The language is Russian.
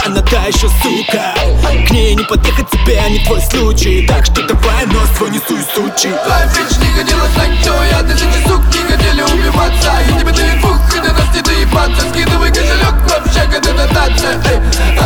она та еще сука. К ней не подъехать тебе, не твой случай. Так что давай нос свой не суй, сучи. Твоя бич не хотела знать, кто я. Тысячи сук не хотели убиваться. И тебе дают фух, и до нас не доебаться. Скидывай кошелек, в общаге, это дотация.